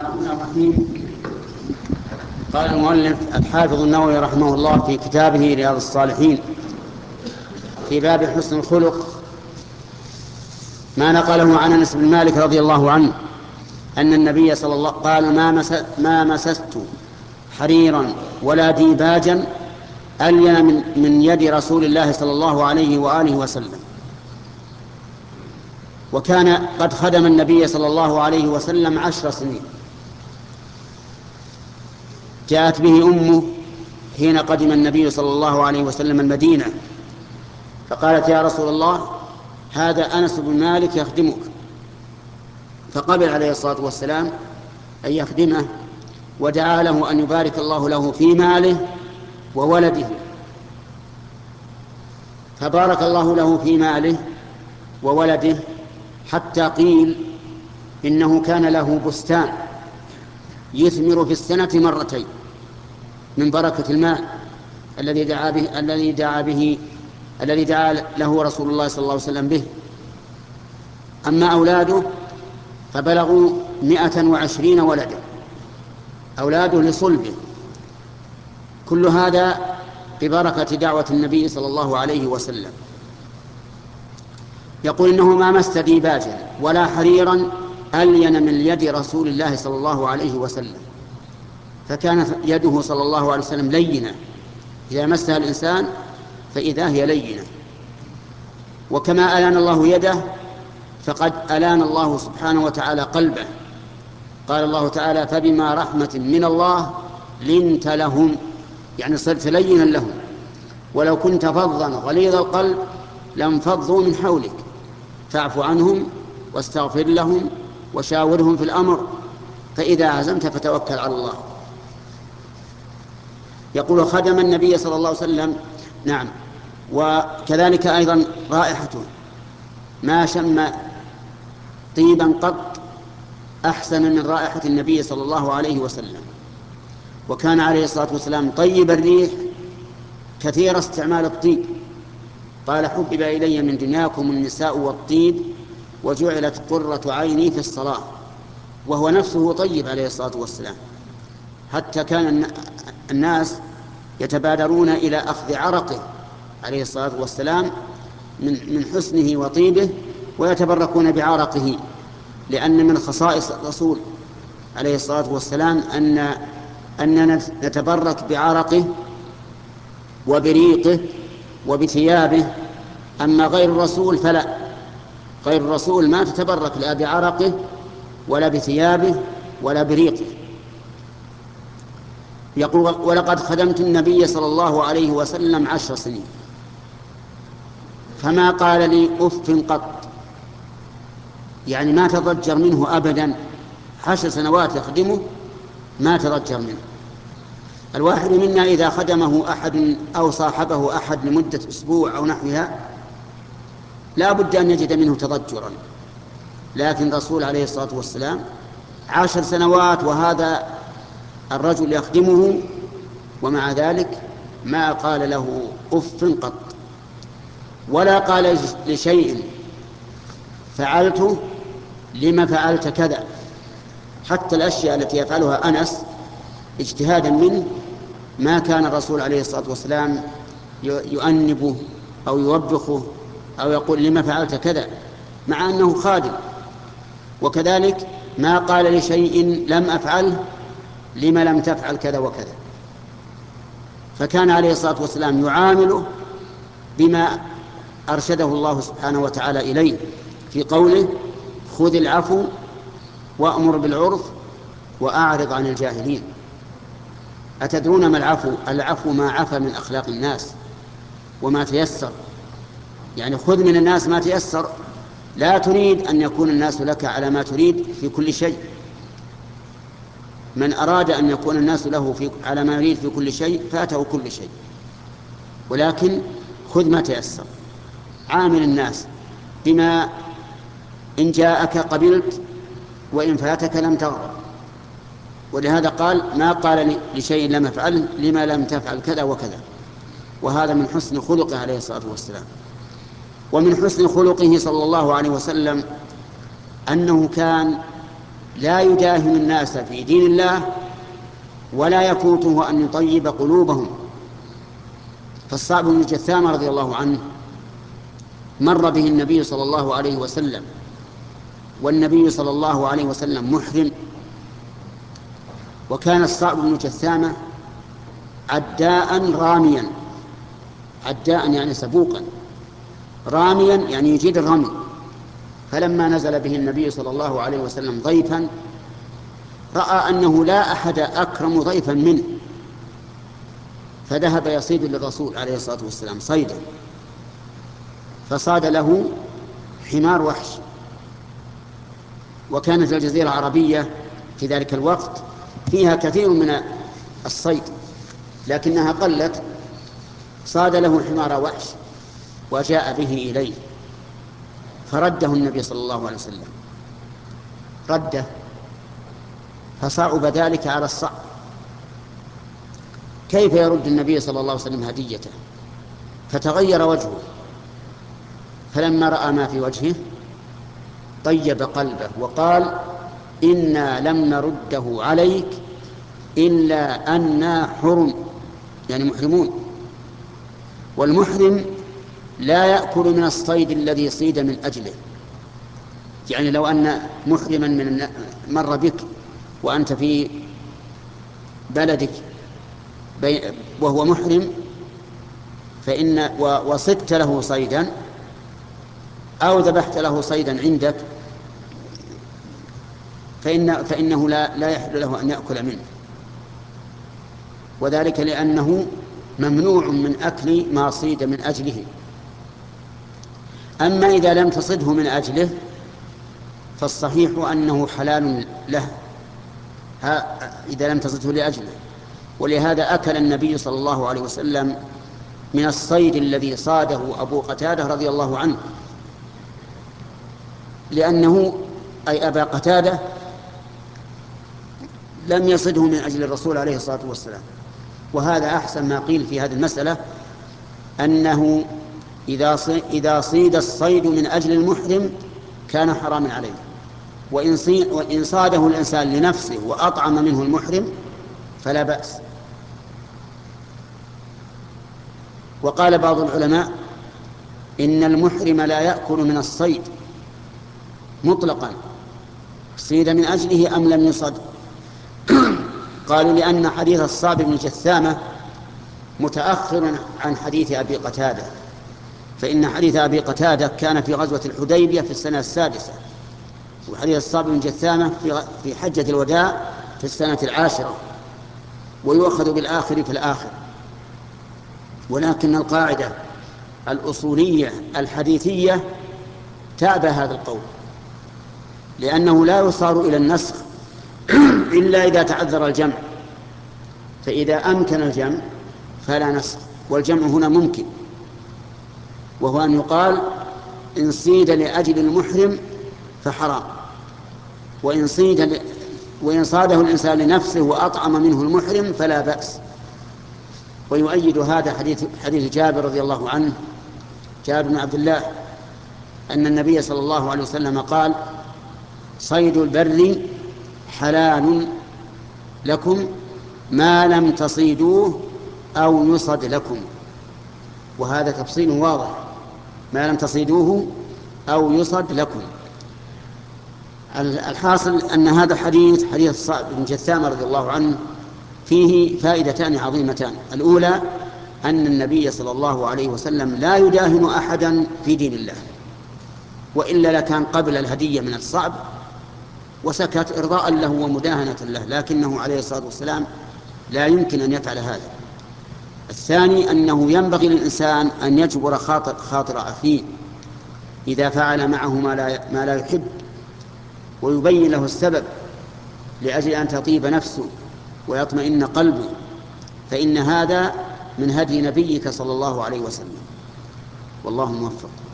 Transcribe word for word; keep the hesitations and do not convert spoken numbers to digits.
الرحمن الرحيم. قال المؤلف الحافظ النووي رحمه الله في كتابه رياض الصالحين في باب حسن الخلق ما نقله عن انس بن مالك رضي الله عنه ان النبي صلى الله قال ما, مس ما مسست حريرا ولا ديباجا ألين من, من يد رسول الله صلى الله عليه وآله وسلم. وكان قد خدم النبي صلى الله عليه وسلم عشر سنين. جاءت به أمه حين قدم النبي صلى الله عليه وسلم المدينة فقالت يا رسول الله هذا أنس بن مالك يخدمك، فقبل عليه الصلاة والسلام أن يخدمه ودعا له أن يبارك الله له في ماله وولده، فبارك الله له في ماله وولده حتى قيل إنه كان له بستان يثمر في السنة مرتين من بركة المال الذي دعا به الذي دعا به الذي دعا له رسول الله صلى الله عليه وسلم به. أما أولاده فبلغوا مئة وعشرين ولدا، أولاده لصلبه، كل هذا ببركة دعوة النبي صلى الله عليه وسلم. يقول إنه ما مس ديباجا ولا حريرا ألين من يد رسول الله صلى الله عليه وسلم، فكانت يده صلى الله عليه وسلم لينة، إذا مسها الإنسان فإذا هي لينة. وكما ألان الله يده فقد ألان الله سبحانه وتعالى قلبه. قال الله تعالى فبما رحمة من الله لنت لهم، يعني صرت لينا لهم، ولو كنت فظا غليظ القلب لانفضوا من حولك فاعف عنهم واستغفر لهم وشاورهم في الأمر فإذا عزمت فتوكل على الله. يقول خدم النبي صلى الله عليه وسلم. نعم. وكذلك أيضا رائحته، ما شم طيبا قط أحسن من رائحة النبي صلى الله عليه وسلم. وكان عليه الصلاة والسلام طيب الريح كثير استعمال الطيب. قال حبب إلي من دنياكم النساء والطيب وجعلت قرة عيني في الصلاة، وهو نفسه طيب عليه الصلاة والسلام، حتى كان الناس يتبادرون إلى أخذ عرقه عليه الصلاة والسلام من حسنه وطيبه ويتبركون بعرقه، لأن من خصائص الرسول عليه الصلاة والسلام أن أننا نتبرك بعرقه وبريقه وبثيابه. أما غير الرسول فلا، غير الرسول ما تتبرك لا بعرقه ولا بثيابه ولا بريقه. يقول ولقد خدمت النبي صلى الله عليه وسلم عشر سنين فما قال لي أف قط، يعني ما تضجر منه أبدا. عشر سنوات يخدمه ما تضجر منه. الواحد منا إذا خدمه أحد أو صاحبه أحد لمدة أسبوع أو نحوها لا بد أن يجد منه تضجرا، لكن الرسول عليه الصلاة والسلام عشر سنوات وهذا الرجل يخدمه ومع ذلك ما قال له أف قط، ولا قال لشيء فعلته لما فعلت كذا. حتى الأشياء التي يفعلها أنس اجتهادا منه ما كان الرسول عليه الصلاة والسلام يؤنبه أو يوبخه أو يقول لما فعلت كذا، مع أنه خادم. وكذلك ما قال لشيء لم أفعله لما لم تفعل كذا وكذا، فكان عليه الصلاة والسلام يعامله بما أرشده الله سبحانه وتعالى إليه في قوله خذ العفو وأمر بالعرف وأعرض عن الجاهلين. أتدرون ما العفو؟ العفو ما عفى من أخلاق الناس وما تيسر، يعني خذ من الناس ما تيسر، لا تريد أن يكون الناس لك على ما تريد في كل شيء. من أراد أن يكون الناس له في على ما يريد في كل شيء فاته كل شيء، ولكن خذ ما تيسر. عامل الناس بما إن جاءك قبلت وإن فاتك لم تغضب. ولهذا قال ما قال لشيء لم أفعله لما لم تفعل كذا وكذا، وهذا من حسن خلقه عليه الصلاة والسلام. ومن حسن خلقه صلى الله عليه وسلم أنه كان لا يداهن الناس في دين الله ولا يفوته أن يطيب قلوبهم. فالصعب بن جثامة رضي الله عنه مر به النبي صلى الله عليه وسلم، والنبي صلى الله عليه وسلم محرم، وكان الصعب بن جثامة عداء راميا، عداء يعني سبوقا، راميا يعني يجيد الرمي. فلما نزل به النبي صلى الله عليه وسلم ضيفا رأى أنه لا أحد أكرم ضيفا منه، فذهب يصيد للرسول عليه الصلاة والسلام صيدا، فصاد له حمار وحش. وكانت الجزيرة العربية في ذلك الوقت فيها كثير من الصيد لكنها قلت. صاد له حمار وحش وجاء به إليه فرده النبي صلى الله عليه وسلم، رده، فصعب ذلك على الصعب. كيف يرد النبي صلى الله عليه وسلم هديته؟ فتغير وجهه، فلما رأى ما في وجهه طيب قلبه وقال: إنا لم نرده عليك إلا أننا حرم، يعني محرمون. والمحرم لا يأكل من الصيد الذي صيد من أجله. يعني لو أن محرما من مر بك وأنت في بلدك وهو محرم فإن وصدت له صيدا أو ذبحت له صيدا عندك فإن فإنه لا لا يحل له أن يأكل منه، وذلك لأنه ممنوع من أكل ما صيد من أجله. أما إذا لم تصده من أجله فالصحيح أنه حلال له إذا لم تصده لأجله. ولهذا أكل النبي صلى الله عليه وسلم من الصيد الذي صاده أبو قتادة رضي الله عنه، لأنه أي أبا قتادة لم يصده من أجل الرسول عليه الصلاة والسلام. وهذا أحسن ما قيل في هذه المسألة، أنه إذا صيد الصيد من أجل المحرم كان حراما عليه، وإن صاده الإنسان لنفسه وأطعم منه المحرم فلا بأس. وقال بعض العلماء إن المحرم لا يأكل من الصيد مطلقا صيد من أجله أم لم يصد. قالوا لأن حديث الصعب بن جثامة متأخر عن حديث أبي قتادة، فإن حديث أبي قتادة كان في غزوة الحديبية في السنة السادسة، وحديث الصعب بن جثامة في حجة الوداع في السنة العاشرة، ويؤخذ بالآخر في الآخر. ولكن القاعدة الأصولية الحديثية تابع هذا القول، لأنه لا يصار إلى النسخ إلا إذا تعذر الجمع، فإذا أمكن الجمع فلا نسخ. والجمع هنا ممكن، وهو أن يقال إن صيد لأجل المحرم فحرام، وإن صيد ل... وإن صاده الإنسان لنفسه وأطعم منه المحرم فلا بأس. ويؤيد هذا حديث حديث جابر رضي الله عنه، جابر بن عبد الله، أن النبي صلى الله عليه وسلم قال: صيد البر حلال لكم ما لم تصيدوه أو يصد لكم. وهذا تفصيل واضح، ما لم تصيدوه أو يصد لكم. الحاصل أن هذا الحديث حديث الصعب بن جثامة رضي الله عنه فيه فائدتان عظيمتان. الأولى أن النبي صلى الله عليه وسلم لا يداهن أحدا في دين الله، وإلا لكان قبل الهدية من الصعب وسكت إرضاء له ومداهنة له، لكنه عليه الصلاة والسلام لا يمكن أن يفعل هذا. الثاني أنه ينبغي للإنسان أن يجبر خاطر, خاطر أخيه إذا فعل معه ما لا, ما لا يحب، ويبين له السبب لأجل أن تطيب نفسه ويطمئن قلبه، فإن هذا من هدي نبيك صلى الله عليه وسلم. والله موفق.